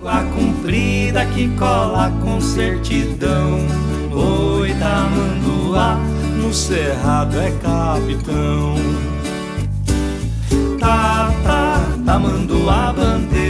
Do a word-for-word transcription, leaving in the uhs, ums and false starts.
A comprida que cola com certidão. Oi, tamanduá, no cerrado é capitão. Tá, tá, tamanduá, bandeira.